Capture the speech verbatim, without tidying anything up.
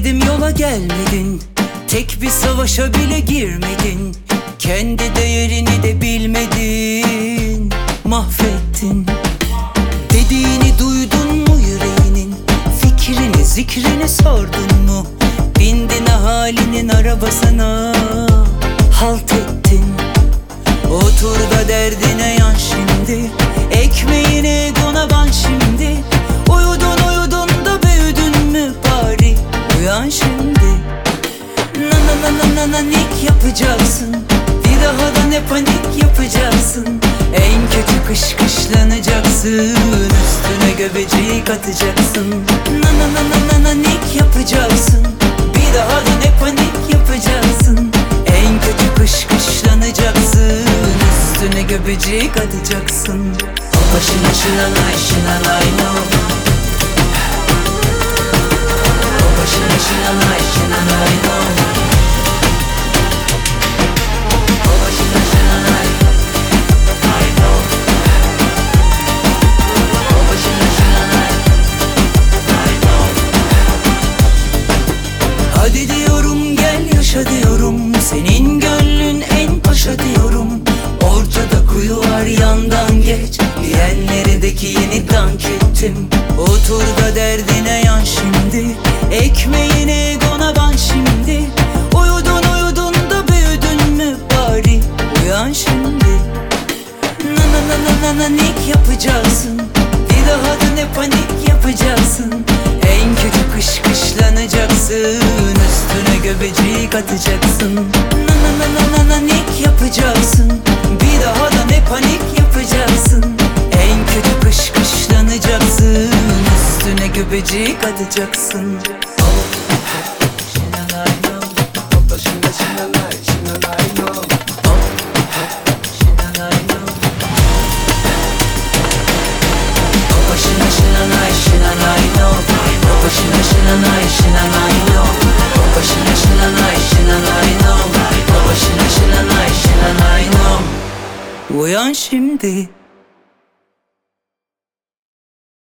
dedim yola gelmedin, tek bir savaşa bile girmedin. Kendi değerini de bilmedin, mahvettin. Dediğini duydun mu yüreğinin, fikrini zikrini sordun mu? Bindin ahalinin arabasına, halt ettin. Otur da derdine yan şimdi, ekmeğine egona ban şimdi. Uyudun uyudun da büyüdün mü bari, uyan şimdi. Na na na na na nanik yapacaksın, bir daha da ne panik yapacaksın. En kötü kış kışlanacaksın, üstüne göbecik atacaksın. Na na na na na nanik yapacaksın, bir daha da ne panik yapacaksın. En kötü kış kışlanacaksın, üstüne göbecik atacaksın. O başına şınanay şınanay no. O başına şınanay şınanay no. O başına şınanay I know. O başına şınanay I know. Hadi diyorum gel yaşa diyorum, senin gönlün en paşa diyorum. Ortada kuyu var yandan geç, diyenlerdeki yeni dank ettim. Otur da derdine yan şimdi, ekmeğine egona ban şimdi. Uyudun uyudun da büyüdün mü bari, uyan şimdi. Na na na na na nanik yapacaksın, bir daha da ne panik yapacaksın. En kötü kış kışlanacaksın, üstüne göbecik atacaksın. Na na na na na nanik yapacaksın, bir daha da ne panik yapacaksın. En kötü kış kışlanacaksın, üstüne göbecik atacaksın. Uyan şimdi.